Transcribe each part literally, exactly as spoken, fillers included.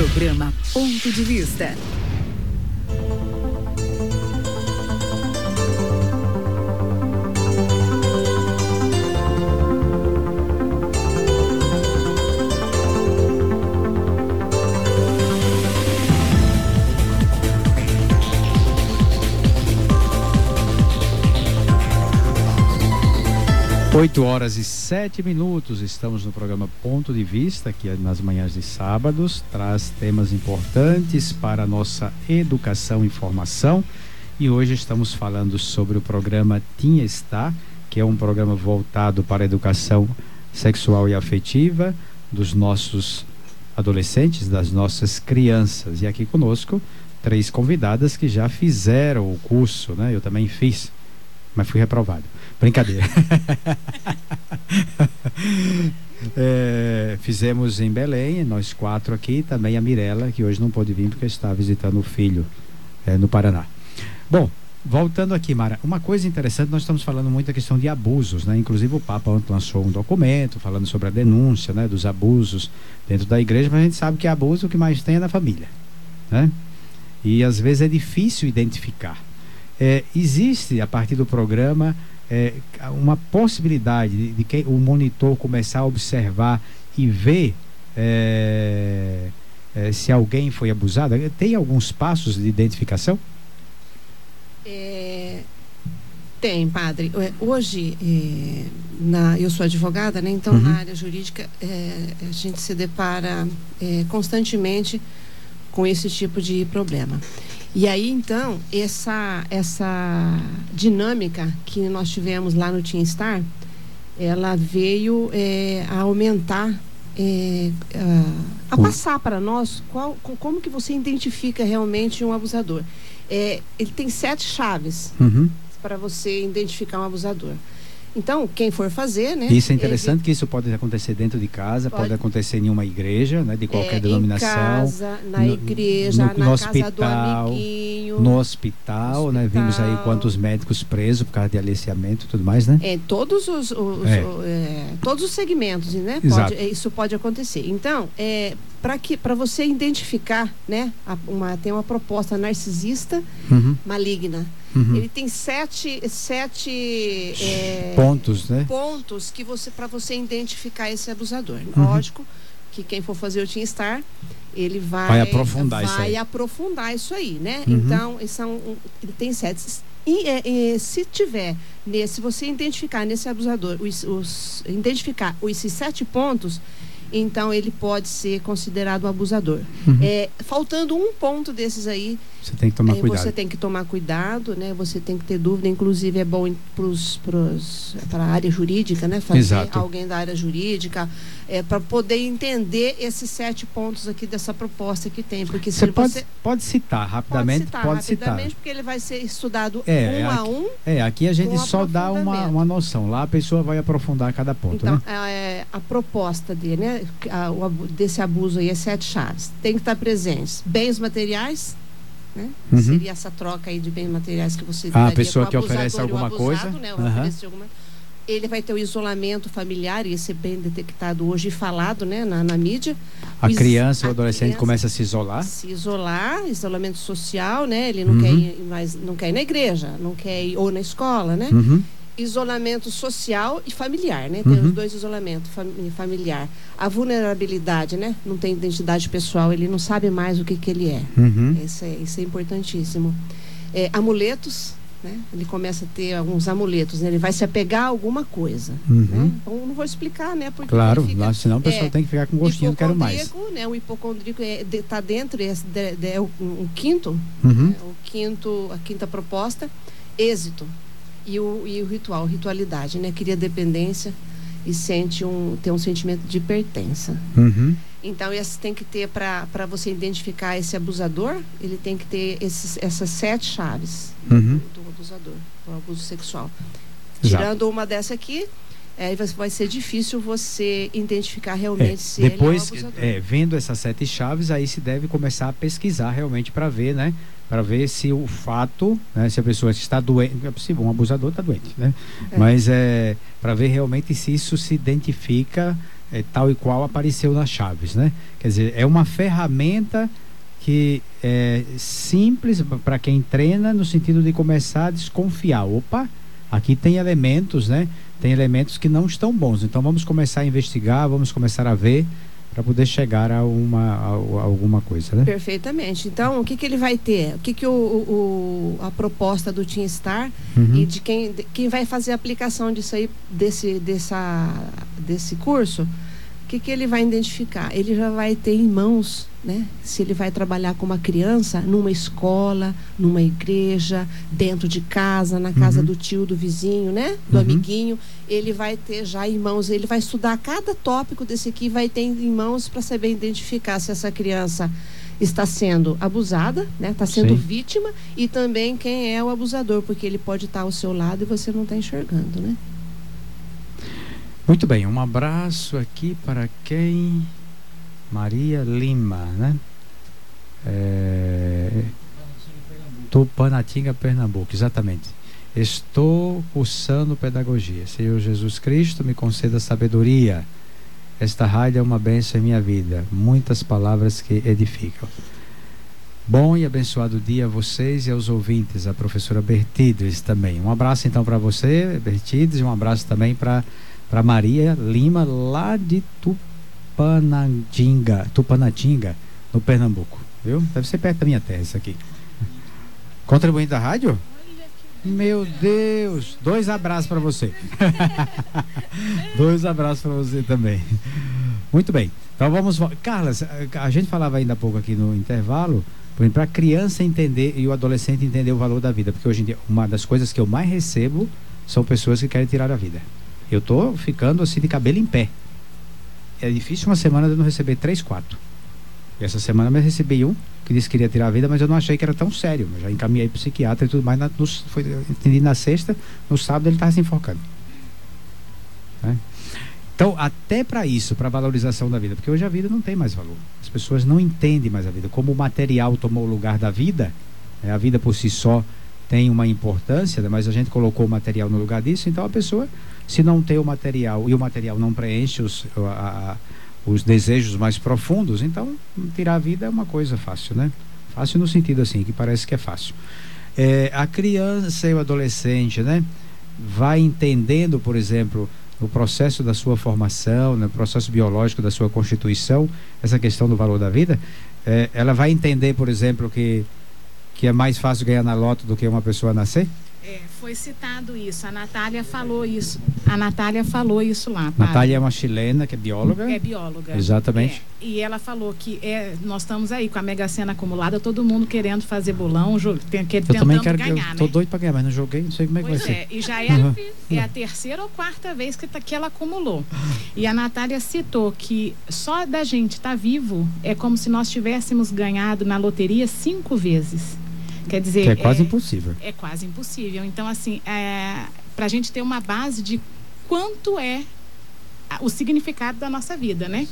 Programa Ponto de Vista. oito horas e sete minutos, estamos no programa Ponto de Vista, que é nas manhãs de sábados, traz temas importantes para a nossa educação e formação, e hoje estamos falando sobre o programa Tinha Está, que é um programa voltado para a educação sexual e afetiva dos nossos adolescentes, das nossas crianças. E aqui conosco, três convidadas que já fizeram o curso, né? Eu também fiz, mas fui reprovado. Brincadeira. é, fizemos em Belém, nós quatro aqui, também a Mirella, que hoje não pôde vir porque está visitando o filho é, no Paraná. Bom, voltando aqui, Mara, uma coisa interessante, nós estamos falando muito da questão de abusos, né? Inclusive o Papa ontem lançou um documento falando sobre a denúncia, né, dos abusos dentro da igreja, mas a gente sabe que abuso o que mais tem é na família, né? E às vezes é difícil identificar. É, existe, a partir do programa, é, uma possibilidade de, de que o monitor começar a observar e ver é, é, se alguém foi abusado? Tem alguns passos de identificação? É, tem, padre. Hoje, é, na, eu sou advogada, né? Então, uhum. na área jurídica, é, a gente se depara é, constantemente com esse tipo de problema. E aí, então, essa, essa dinâmica que nós tivemos lá no Tinha Estar, ela veio é, a aumentar, é, a, a passar para nós qual, como que você identifica realmente um abusador. É, ele tem sete chaves uhum. para você identificar um abusador. Então, quem for fazer, né? Isso é interessante, ele... que isso pode acontecer dentro de casa, pode, pode acontecer em uma igreja, né? De qualquer é, denominação. Em casa, na no, igreja, no, na no casa hospital, do amiguinho. No hospital, hospital, né? Vimos aí quantos médicos presos por causa de aliciamento e tudo mais, né? É, todos os, os, é. O, é, todos os segmentos, né? Pode, isso pode acontecer. Então, é, para que para você identificar, né? Uma, tem uma proposta narcisista uhum. maligna. Uhum. Ele tem sete, sete é, pontos, né? Pontos que você, para você identificar esse abusador. Uhum. Lógico que quem for fazer o Tinha Estar, ele vai, vai aprofundar vai isso aí. aprofundar isso aí, né? Uhum. Então, são, ele tem sete. E, e, se tiver nesse, você identificar nesse abusador, os, os, identificar esses sete pontos, então ele pode ser considerado um abusador. Uhum. É, faltando um ponto desses aí, você tem que tomar é, cuidado. Você tem que tomar cuidado, né? Você tem que ter dúvida. Inclusive é bom para a área jurídica, né? Fazer Exato. Alguém da área jurídica é, para poder entender esses sete pontos aqui dessa proposta que tem. Porque se você, pode, você pode citar rapidamente, pode citar, pode rapidamente, citar. porque ele vai ser estudado é, um aqui, a um. É, aqui a gente só dá uma, uma noção. Lá a pessoa vai aprofundar cada ponto, então, né? É, a proposta dele, né? A, o, desse abuso aí é sete chaves. Tem que estar presentes bens materiais, né? Uhum. Seria essa troca aí de bens materiais que você ah, a pessoa que oferece alguma abusado, coisa, né? uhum. alguma... ele vai ter o isolamento familiar, e esse é bem detectado hoje e falado, né? na, na mídia. A o criança ou o adolescente criança começa a se isolar se isolar, isolamento social, né? Ele não uhum. quer ir mais, não quer ir na igreja, não quer ir ou na escola, né? Uhum. Isolamento social e familiar, né? Tem uhum. os dois isolamentos, fam familiar. A vulnerabilidade, né? Não tem identidade pessoal, ele não sabe mais o que que ele é. Uhum. Isso é, isso é importantíssimo. É, amuletos, né? Ele começa a ter alguns amuletos, né? Ele vai se apegar a alguma coisa. Uhum. Né? Então, não vou explicar, né? Porque claro, fica, senão o pessoal é, tem que ficar com gostinho, não quero mais. Né? O hipocondríaco está é, de, tá dentro, é, de, de, é o, um quinto, uhum. né? o quinto, a quinta proposta, êxito. E o, e o ritual, ritualidade, né? Cria dependência e sente um, tem um sentimento de pertença. Uhum. Então, esse tem que ter, para você identificar esse abusador, ele tem que ter esses, essas sete chaves uhum. do, do abusador, do abuso sexual. Exato. Tirando uma dessa aqui, é, vai ser difícil você identificar realmente é, se depois, ele é um abusador. É, vendo essas sete chaves, aí se deve começar a pesquisar realmente para ver, né? Para ver se o fato, né, se a pessoa está doente, é possível, um abusador está doente, né? É. Mas é para ver realmente se isso se identifica é, tal e qual apareceu nas chaves, né? Quer dizer, é uma ferramenta que é simples para quem treina, no sentido de começar a desconfiar. Opa, aqui tem elementos, né? Tem elementos que não estão bons. Então vamos começar a investigar, vamos começar a ver, para poder chegar a, uma, a, a alguma coisa, né? Perfeitamente. Então, o que, que ele vai ter? O que, que o, o, a proposta do Team Star Uhum. e de quem, de quem vai fazer a aplicação disso aí, desse, dessa, desse curso, o que, que ele vai identificar? Ele já vai ter em mãos, né? Se ele vai trabalhar com uma criança numa escola, numa igreja, dentro de casa, na casa Uhum. do tio, do vizinho, né? Do Uhum. amiguinho, ele vai ter já em mãos, ele vai estudar cada tópico desse aqui, vai ter em mãos para saber identificar se essa criança está sendo abusada, né? Está sendo Sim. vítima, e também quem é o abusador, porque ele pode estar ao seu lado e você não está enxergando, né? Muito bem, um abraço aqui para quem? Maria Lima, né? É... Tupanatinga, Pernambuco, exatamente. Estou cursando pedagogia. Senhor Jesus Cristo, me conceda sabedoria. Esta rádio é uma bênção em minha vida. Muitas palavras que edificam. Bom e abençoado dia a vocês e aos ouvintes, a professora Bertides também. Um abraço então para você, Bertides, e um abraço também para para Maria Lima, lá de Tupanatinga, Tupanatinga, no Pernambuco, viu? Deve ser perto da minha terra isso aqui. Contribuinte da rádio? Meu Deus, dois abraços para você. Dois abraços para você também. Muito bem, então vamos... Carlas, a gente falava ainda há pouco aqui no intervalo, para a criança entender e o adolescente entender o valor da vida, porque hoje em dia uma das coisas que eu mais recebo são pessoas que querem tirar a vida. Eu tô ficando assim de cabelo em pé. É difícil uma semana de não receber três, quatro. E essa semana eu recebi um que disse que queria tirar a vida, mas eu não achei que era tão sério. Eu já encaminhei para o psiquiatra e tudo mais. Na, no, foi, eu entendi na sexta, no sábado ele estava se enforcando. Né? Então, até para isso, para valorização da vida, porque hoje a vida não tem mais valor. As pessoas não entendem mais a vida. Como o material tomou o lugar da vida, né? A vida por si só tem uma importância, né? Mas a gente colocou o material no lugar disso, então a pessoa, se não tem o material e o material não preenche os, a, a, os desejos mais profundos, então tirar a vida é uma coisa fácil, né? Fácil no sentido assim, que parece que é fácil. É, a criança e o adolescente, né? Vai entendendo, por exemplo, no processo da sua formação, no processo biológico da sua constituição, essa questão do valor da vida, é, ela vai entender, por exemplo, que, que é mais fácil ganhar na loto do que uma pessoa nascer? É, foi citado isso, a Natália falou isso, a Natália falou isso lá. Padre. Natália é uma chilena que é bióloga? É bióloga. Exatamente. É, e ela falou que é, nós estamos aí com a Mega Sena acumulada, todo mundo querendo fazer bolão, jo, tem, que, eu tentando também quero, ganhar, eu tô né? doido para ganhar, mas não joguei, não sei como é que Pois vai é, ser. e já é, Uhum. é a terceira ou quarta vez que, tá, que ela acumulou. E a Natália citou que só da gente estar tá vivo é como se nós tivéssemos ganhado na loteria cinco vezes. Quer dizer, que é quase é, impossível. É quase impossível. Então, assim, é, para a gente ter uma base de quanto é o significado da nossa vida, né?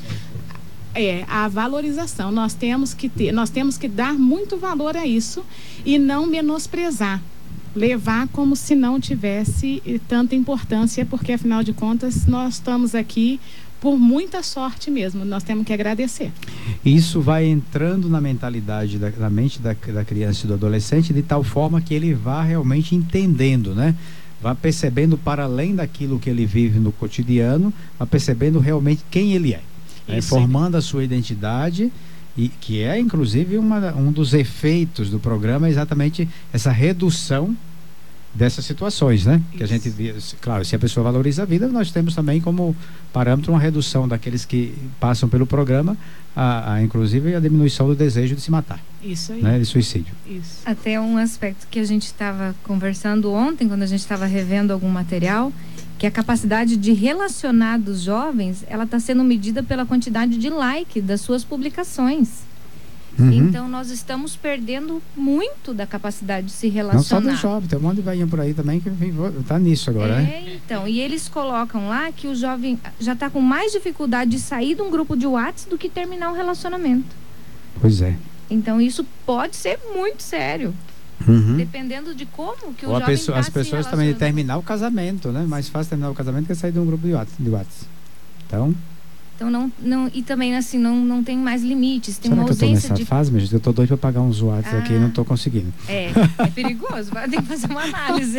É a valorização. Nós temos que ter, nós temos que dar muito valor a isso e não menosprezar. Levar como se não tivesse tanta importância, porque afinal de contas nós estamos aqui por muita sorte mesmo, nós temos que agradecer. Isso vai entrando na mentalidade, da, na mente da, da criança e do adolescente, de tal forma que ele vá realmente entendendo, né? Vá percebendo para além daquilo que ele vive no cotidiano, vá percebendo realmente quem ele é, né? Formando a sua identidade, e que é inclusive uma, um dos efeitos do programa, é exatamente essa redução dessas situações, né? Isso. Que a gente vê, claro, se a pessoa valoriza a vida, nós temos também como parâmetro uma redução daqueles que passam pelo programa, a, a inclusive a diminuição do desejo de se matar. Isso aí. Né? De suicídio. Isso. Até um aspecto que a gente estava conversando ontem, quando a gente estava revendo algum material, que a capacidade de relacionar dos jovens, ela está sendo medida pela quantidade de like das suas publicações. Uhum. Então nós estamos perdendo muito da capacidade de se relacionar. Não só dos jovens, tem um monte de velhinho por aí também que está nisso agora, é, né? Então, e eles colocam lá que o jovem já está com mais dificuldade de sair de um grupo de WhatsApp do que terminar um relacionamento. Pois é. Então isso pode ser muito sério. Uhum. Dependendo de como que o Ou jovem pessoa, tá as pessoas também de terminar o casamento, né? Mais fácil terminar o casamento que sair de um grupo de WhatsApp. De WhatsApp. Então... Então não, não e também assim não, não tem mais limites, tem Será uma que eu tô ausência nessa de fase, mas eu tô doido para pagar uns watts Ah. aqui e não tô conseguindo. É, é perigoso, tem que fazer uma análise.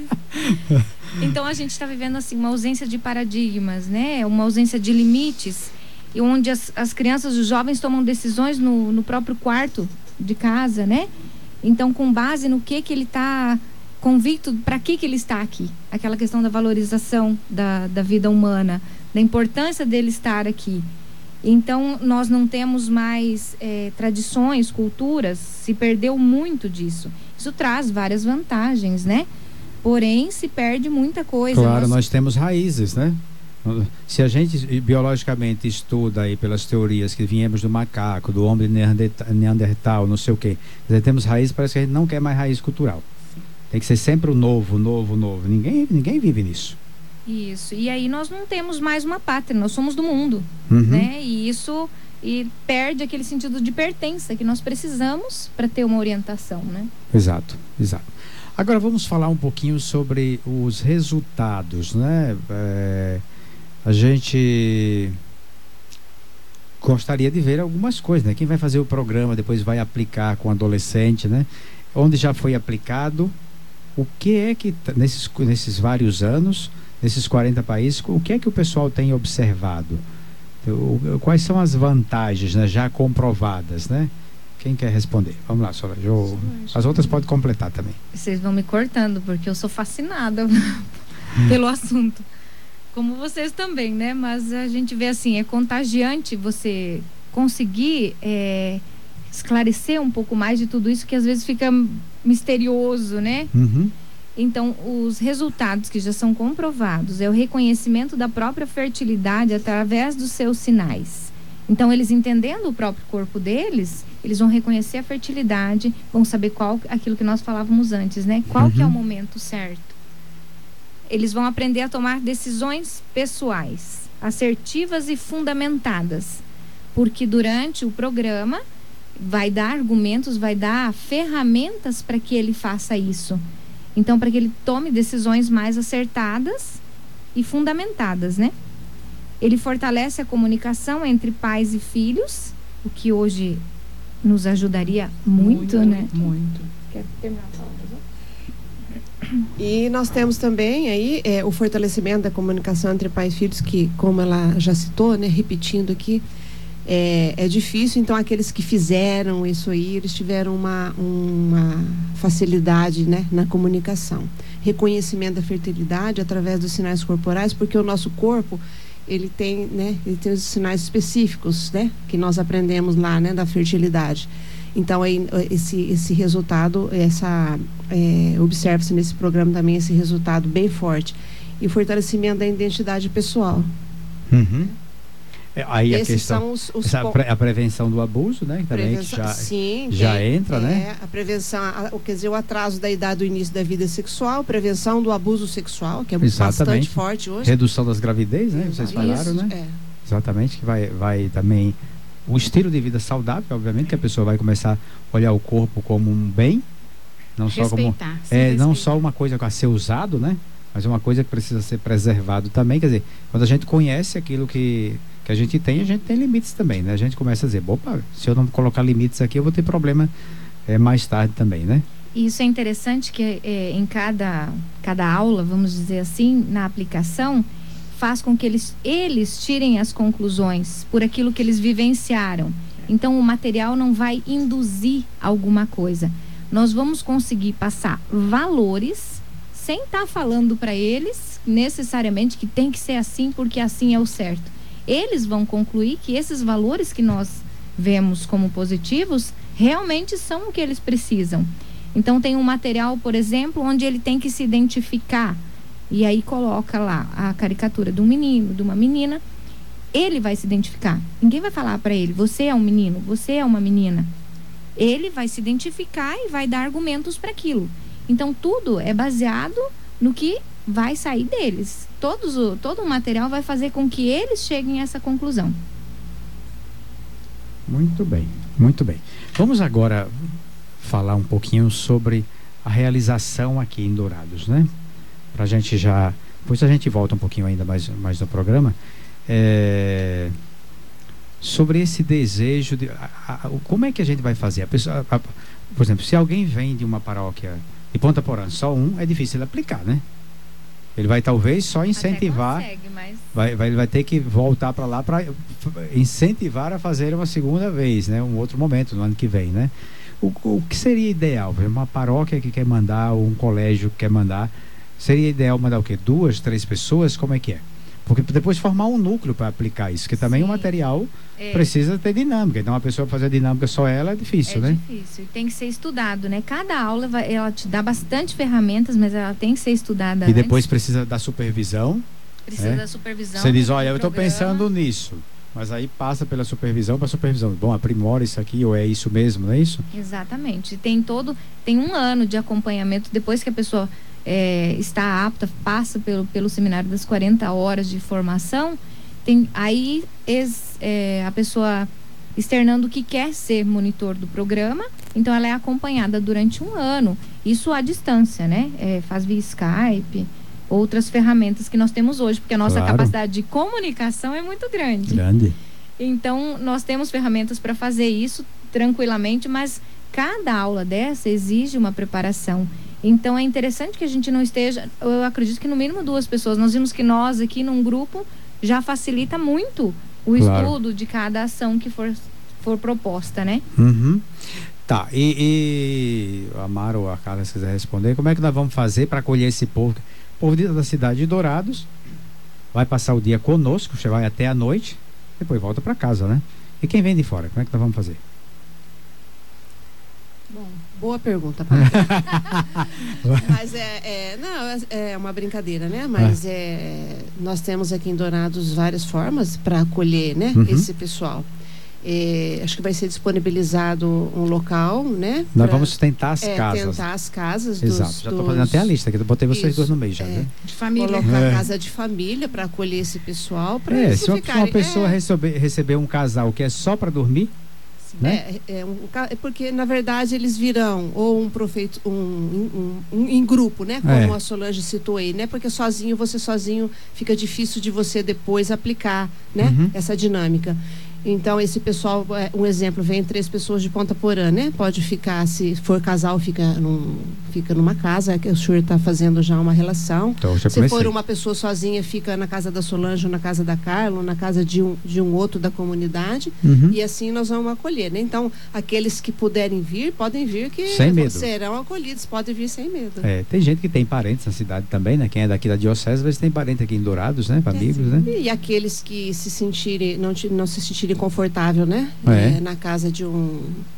Então a gente está vivendo assim uma ausência de paradigmas, né? Uma ausência de limites, e onde as, as crianças e os jovens tomam decisões no, no próprio quarto de casa, né? Então, com base no que que ele está convicto, para que que ele está aqui? Aquela questão da valorização da, da vida humana, da importância dele estar aqui. Então, nós não temos mais é, tradições, culturas, se perdeu muito disso. Isso traz várias vantagens, né? Porém, se perde muita coisa. Claro, nós... nós temos raízes, né? Se a gente biologicamente estuda aí pelas teorias que viemos do macaco, do homem neandertal, não sei o quê, temos raízes, parece que a gente não quer mais raiz cultural. Tem que ser sempre o novo, novo, novo. Ninguém, ninguém vive nisso. Isso. E aí nós não temos mais uma pátria, nós somos do mundo, Uhum. né? E isso e perde aquele sentido de pertença que nós precisamos para ter uma orientação, né? Exato, exato. Agora vamos falar um pouquinho sobre os resultados, né? É, a gente gostaria de ver algumas coisas, né? Quem vai fazer o programa depois vai aplicar com adolescente, né? Onde já foi aplicado, o que é que, nesses, nesses vários anos, nesses quarenta países, o que é que o pessoal tem observado? O, quais são as vantagens, né, já comprovadas, né? Quem quer responder? Vamos lá, Solange. Eu, as outras podem completar também. Vocês vão me cortando, porque eu sou fascinada pelo assunto. Como vocês também, né? Mas a gente vê assim, é contagiante você conseguir é, esclarecer um pouco mais de tudo isso, que às vezes fica misterioso, né? Uhum. Então, os resultados que já são comprovados é o reconhecimento da própria fertilidade através dos seus sinais. Então, eles entendendo o próprio corpo deles, eles vão reconhecer a fertilidade, vão saber qual, aquilo que nós falávamos antes, né? Qual uhum. que é o momento certo. Eles vão aprender a tomar decisões pessoais, assertivas e fundamentadas, porque durante o programa vai dar argumentos, vai dar ferramentas para que ele faça isso. Então, para que ele tome decisões mais acertadas e fundamentadas, né? Ele fortalece a comunicação entre pais e filhos, o que hoje nos ajudaria muito, muito né? Muito. Quer terminar a fala? E nós temos também aí é, o fortalecimento da comunicação entre pais e filhos, que, como ela já citou, né, repetindo aqui, é, é difícil. Então, aqueles que fizeram isso aí, eles tiveram uma, uma facilidade, né, na comunicação. Reconhecimento da fertilidade através dos sinais corporais, porque o nosso corpo, ele tem, né, ele tem os sinais específicos, né, que nós aprendemos lá, né, da fertilidade. Então, aí, esse, esse resultado, essa, é, observa-se nesse programa também esse resultado bem forte. E o fortalecimento da identidade pessoal. Uhum. É, aí Esses a questão, são os, os essa, a prevenção do abuso, né? Também que já, sim, já tem, entra, é, né? A prevenção, a, quer dizer, o atraso da idade do início da vida sexual, prevenção do abuso sexual, que é Exatamente. bastante forte hoje. Redução das gravidez, né? Vocês falaram, Isso, né? É. Exatamente, que vai, vai também... O estilo de vida saudável, obviamente, que a pessoa vai começar a olhar o corpo como um bem, não só como é, não só uma coisa a ser usado, né? Mas uma coisa que precisa ser preservado também. Quer dizer, quando a gente conhece aquilo que, que a gente tem, a gente tem limites também, né? A gente começa a dizer, opa, se eu não colocar limites aqui, eu vou ter problema é, mais tarde também, né? Isso é interessante que é, em cada, cada aula, vamos dizer assim, na aplicação, faz com que eles, eles tirem as conclusões por aquilo que eles vivenciaram. Então, o material não vai induzir alguma coisa. Nós vamos conseguir passar valores sem estar falando para eles necessariamente que tem que ser assim porque assim é o certo. Eles vão concluir que esses valores que nós vemos como positivos realmente são o que eles precisam. Então, tem um material, por exemplo, onde ele tem que se identificar. E aí coloca lá a caricatura de um menino, de uma menina. Ele vai se identificar. Ninguém vai falar para ele, você é um menino, você é uma menina. Ele vai se identificar e vai dar argumentos para aquilo. Então, tudo é baseado no que vai sair deles. Todos o, todo o material vai fazer com que eles cheguem a essa conclusão. Muito bem, muito bem. Vamos agora falar um pouquinho sobre a realização aqui em Dourados, né? Pra gente já... Depois a gente volta um pouquinho ainda mais, mais no programa. É, sobre esse desejo de a, a, como é que a gente vai fazer? A pessoa, a, por exemplo, se alguém vem de uma paróquia de Ponta Porã, só um, é difícil ele aplicar, né? Ele vai talvez só incentivar, Até consegue, mas... vai, vai, ele vai ter que voltar para lá para incentivar a fazer uma segunda vez, né? Um outro momento no ano que vem, né? O, o que seria ideal? Uma paróquia que quer mandar, ou um colégio que quer mandar, seria ideal mandar o quê? Duas, três pessoas? Como é que é? Porque depois formar um núcleo para aplicar isso, que também Sim. o material é. precisa ter dinâmica. Então, uma pessoa fazer a dinâmica só ela é difícil, é né? É difícil, e tem que ser estudado, né? Cada aula, vai, ela te dá bastante ferramentas, mas ela tem que ser estudada E depois antes. precisa da supervisão. Precisa é? da supervisão. Você diz, olha, eu estou programa. pensando nisso. Mas aí passa pela supervisão para supervisão. Bom, aprimora isso aqui, ou é isso mesmo, não é isso? Exatamente. Tem todo, tem um ano de acompanhamento, depois que a pessoa é, está apta, passa pelo, pelo seminário das quarenta horas de formação, tem aí ex, é, a pessoa externando que quer ser monitor do programa, então ela é acompanhada durante um ano, isso à distância, né? É, faz via Skype, outras ferramentas que nós temos hoje, porque a nossa claro. capacidade de comunicação é muito grande. Grande. Então, nós temos ferramentas para fazer isso tranquilamente, mas cada aula dessa exige uma preparação. Então, é interessante que a gente não esteja, eu acredito que no mínimo duas pessoas. Nós vimos que nós aqui num grupo já facilita muito o claro. estudo de cada ação que for, for proposta, né? Uhum. Tá, e, e a Mara ou a Carla, se quiser responder, como é que nós vamos fazer para acolher esse povo? O povo da cidade de Dourados vai passar o dia conosco, você vai até a noite, depois volta para casa, né? E quem vem de fora, como é que nós vamos fazer? Bom, boa pergunta, Padre. Mas é, é, não, é uma brincadeira, né? Mas é, nós temos aqui em Dourados várias formas para acolher, né, uhum. esse pessoal. É, acho que vai ser disponibilizado um local, né? Nós pra, vamos tentar as é, casas. Tentar as casas. Exato, dos, já estou fazendo até a lista, que eu botei vocês isso, dois no meio já, é, né? De família. Colocar é. casa de família para acolher esse pessoal. Pra é, eles se uma, ficarem, uma pessoa é, receber, receber um casal que é só para dormir, né? É, é, um, é porque, na verdade, eles virão ou um profeito, um, um, um, um em grupo, né? Como é. a Solange citou aí, né? Porque sozinho, você sozinho, fica difícil de você depois aplicar, né? Uhum. Essa dinâmica. Então, esse pessoal, um exemplo, vem três pessoas de Ponta Porã, né? Pode ficar, se for casal, fica, num, fica numa casa, que o senhor está fazendo já uma relação. Então, já se comecei. for uma pessoa sozinha, fica na casa da Solange, ou na casa da Carla, ou na casa de um, de um outro da comunidade. Uhum. E assim nós vamos acolher, né? Então, aqueles que puderem vir, podem vir, que sem medo. Serão acolhidos, podem vir sem medo. É, tem gente que tem parentes na cidade também, né? Quem é daqui da diocese, às vezes tem parente aqui em Dourados, né? Amigos, é, né? E aqueles que se sentirem, não, não se sentirem confortável, né? É. É, na casa de um,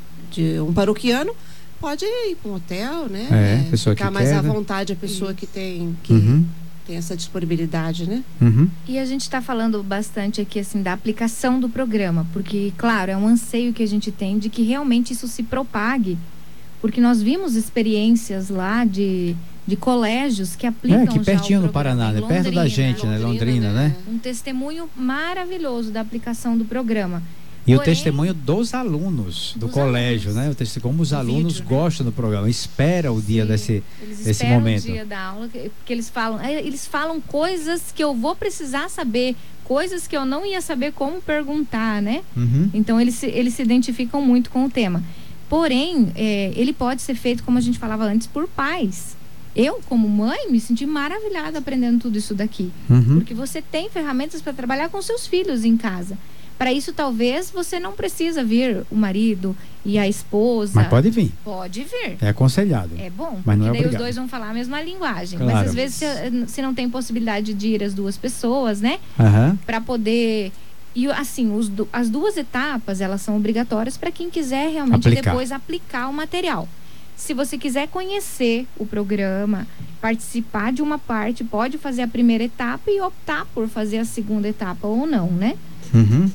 de um paroquiano, pode ir para um hotel, né? É, pessoa ficar que mais quer, à né? vontade a pessoa que tem que uhum. tem essa disponibilidade, né? Uhum. E a gente está falando bastante aqui assim da aplicação do programa, porque claro, é um anseio que a gente tem de que realmente isso se propague, porque nós vimos experiências lá de de colégios que aplicam é, aqui já pertinho o no Paraná, né? Perto da gente, né? Londrina, né? Um testemunho maravilhoso da aplicação do programa. E Porém, o testemunho dos alunos do dos colégio, alunos. né? O testemunho, como os O alunos vídeo, gostam né? do programa, espera o dia Sim, desse, eles desse momento. o dia da aula, porque eles falam, eles falam coisas que eu vou precisar saber, coisas que eu não ia saber como perguntar, né? Uhum. Então eles se, eles se identificam muito com o tema. Porém, é, ele pode ser feito, como a gente falava antes, por pais. Eu, como mãe, me senti maravilhada aprendendo tudo isso daqui. Uhum. Porque você tem ferramentas para trabalhar com seus filhos em casa. Para isso, talvez, você não precisa vir o marido e a esposa. Mas pode vir. Pode vir. É aconselhado. É bom, mas não é porque daí obrigado. os dois vão falar a mesma linguagem. Claro. Mas às vezes, se, se não tem possibilidade de ir as duas pessoas, né? Uhum. Para poder... E assim, os, as duas etapas, elas são obrigatórias para quem quiser realmente aplicar. depois aplicar o material. Se você quiser conhecer o programa, participar de uma parte, pode fazer a primeira etapa e optar por fazer a segunda etapa ou não, né? Uhum.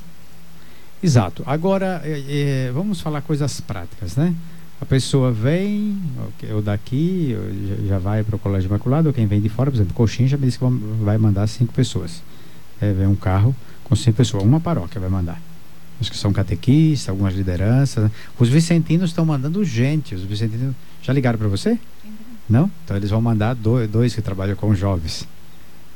Exato. Agora, é, é, vamos falar coisas práticas, né? A pessoa vem, ou daqui, ou já vai para o Colégio Imaculado, ou quem vem de fora, por exemplo, Coxim já me disse que vai mandar cinco pessoas. É, vem um carro com cinco pessoas, uma paróquia vai mandar. Acho que são catequistas, algumas lideranças, né? Os vicentinos estão mandando gente. Os vicentinos já ligaram para você? Não? Então eles vão mandar dois, dois que trabalham com jovens.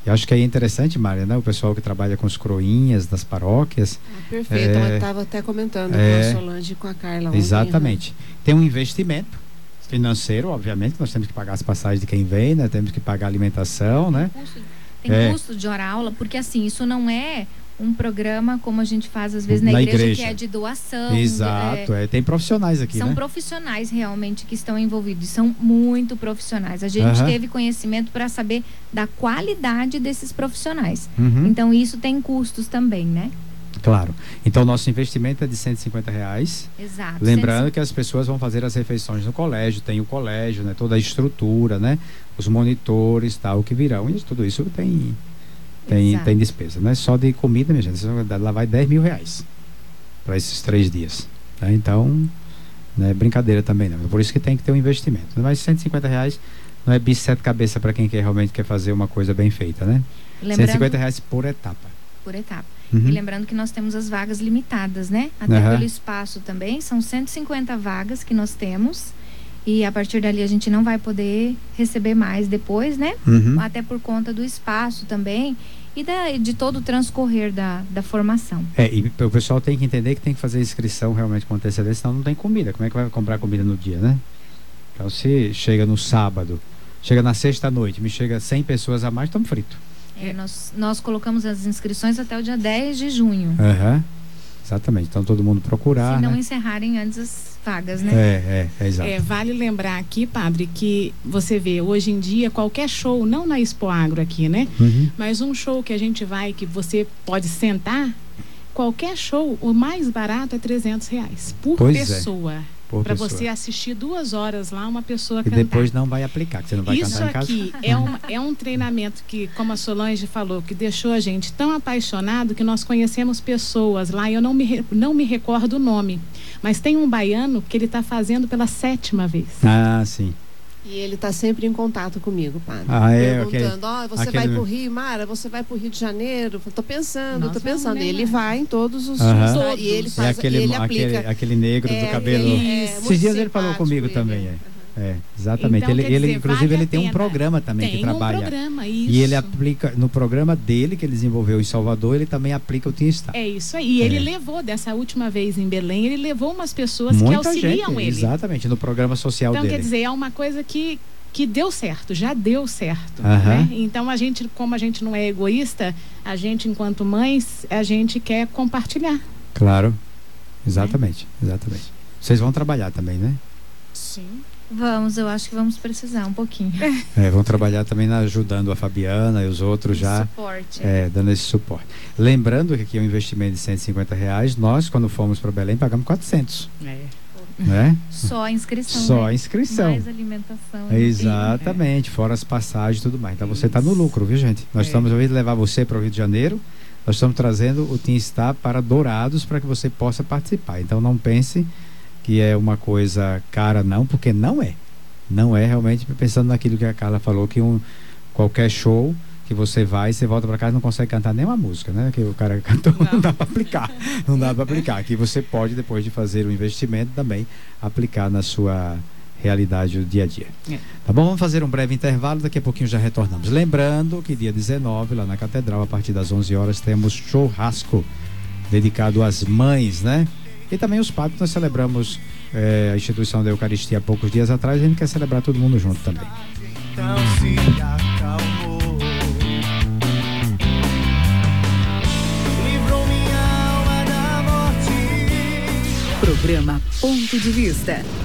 Eu acho que aí é interessante, Mária, né? O pessoal que trabalha com os croinhas das paróquias. Ah, perfeito, é, eu estava até comentando é, com a Solange e com a Carla ontem. Exatamente. Uhum. Tem um investimento financeiro, obviamente, nós temos que pagar as passagens de quem vem, né? Temos que pagar a alimentação, né? Tem custo, tem é. custo de hora aula, porque assim, isso não é um programa como a gente faz às vezes na, na igreja, igreja, que é de doação. Exato, é, é, tem profissionais aqui, são né? profissionais realmente que estão envolvidos, são muito profissionais. A gente uhum. teve conhecimento para saber da qualidade desses profissionais. Uhum. Então isso tem custos também, né? Claro. Então nosso investimento é de cento e cinquenta reais. Exato. Lembrando que as pessoas vão fazer as refeições no colégio, tem o colégio, né? Toda a estrutura, né? Os monitores, tal, que virão. E tudo isso tem... Tem, tem despesa, não é só de comida, minha gente. Lá vai dez mil reais para esses três dias. Né? Então, não é brincadeira também, não. Por isso que tem que ter um investimento. Mas cento e cinquenta reais não é bicho sete cabeça para quem quer, realmente quer fazer uma coisa bem feita, né? Lembrando, cento e cinquenta reais por etapa. Por etapa. Uhum. E lembrando que nós temos as vagas limitadas, né? Até uhum. pelo espaço também. São cento e cinquenta vagas que nós temos. E a partir dali a gente não vai poder receber mais depois, né? Uhum. Até por conta do espaço também e da, de todo o transcorrer da, da formação. É, e o pessoal tem que entender que tem que fazer inscrição realmente com antecedência, senão não tem comida. Como é que vai comprar comida no dia, né? Então se chega no sábado, chega na sexta-noite, me chega cem pessoas a mais, estamos fritos. É, nós, nós colocamos as inscrições até o dia dez de junho. Aham. Uhum. Exatamente, então todo mundo procurar, se não né? encerrarem antes as vagas, né? É, é, é exato. É, vale lembrar aqui, padre, que você vê, hoje em dia, qualquer show, não na Expo Agro aqui, né? Uhum. Mas um show que a gente vai, que você pode sentar, qualquer show, o mais barato é trezentos reais por pois pessoa. É. Para você assistir duas horas lá, uma pessoa e cantar. E depois não vai aplicar, que você não vai Isso cantar em casa. Isso aqui é um, é um treinamento que, como a Solange falou, que deixou a gente tão apaixonado que nós conhecemos pessoas lá, eu não me, não me recordo o nome, mas tem um baiano que ele está fazendo pela sétima vez. Ah, sim. E ele está sempre em contato comigo, padre. Ah, é, perguntando, ó, okay. oh, você aquele... vai para o Rio, Mara, você vai para o Rio de Janeiro? Eu tô pensando, Nós tô pensando. vamos, né, ele vai em todos os uh-huh. shows, e ele faz, é aquele, e ele aquele, aplica. aquele negro é, do cabelo. É, Esses dias ele falou comigo ele, também, é. É, exatamente. Então, ele, ele dizer, inclusive, vale ele tem um programa também tem que trabalha. Um programa, isso. E ele aplica, no programa dele, que ele desenvolveu em Salvador, ele também aplica o Team Star. É isso aí. E é. ele levou, dessa última vez em Belém, ele levou umas pessoas Muita que auxiliam gente, ele. Exatamente, no programa social então, dele. Então, quer dizer, é uma coisa que, que deu certo, já deu certo. Uh-huh. Né? Então, a gente, como a gente não é egoísta, a gente, enquanto mães, a gente quer compartilhar. Claro. Exatamente, é. exatamente. Vocês vão trabalhar também, né? Sim. Vamos, eu acho que vamos precisar um pouquinho. É, vão trabalhar também na, ajudando a Fabiana e os outros já. Suporte. É, dando esse suporte. Lembrando que aqui é um investimento de cento e cinquenta reais, nós, quando fomos para Belém, pagamos quatrocentos. É. Né? Só a inscrição. Só né? a inscrição. Mais alimentação. É, exatamente, é. Fora as passagens e tudo mais. Então você está no lucro, viu, gente? Nós é. estamos ouvindo levar você para o Rio de Janeiro. Nós estamos trazendo o Team Star para Dourados para que você possa participar. Então não pense que é uma coisa cara, não, porque não é. Não é realmente, pensando naquilo que a Carla falou, que um, qualquer show que você vai, você volta para casa e não consegue cantar nenhuma música, né? Que o cara cantou, não, não dá para aplicar. Não dá para aplicar. Aqui você pode, depois de fazer o investimento, também aplicar na sua realidade do dia a dia. É. Tá bom? Vamos fazer um breve intervalo, daqui a pouquinho já retornamos. Lembrando que dia dezenove, lá na Catedral, a partir das onze horas, temos churrasco dedicado às mães, né? E também os padres. Nós celebramos é, a instituição da Eucaristia há poucos dias atrás, a gente quer celebrar todo mundo junto também. Então se acalmou, livrou minha alma da morte. Programa Ponto de Vista.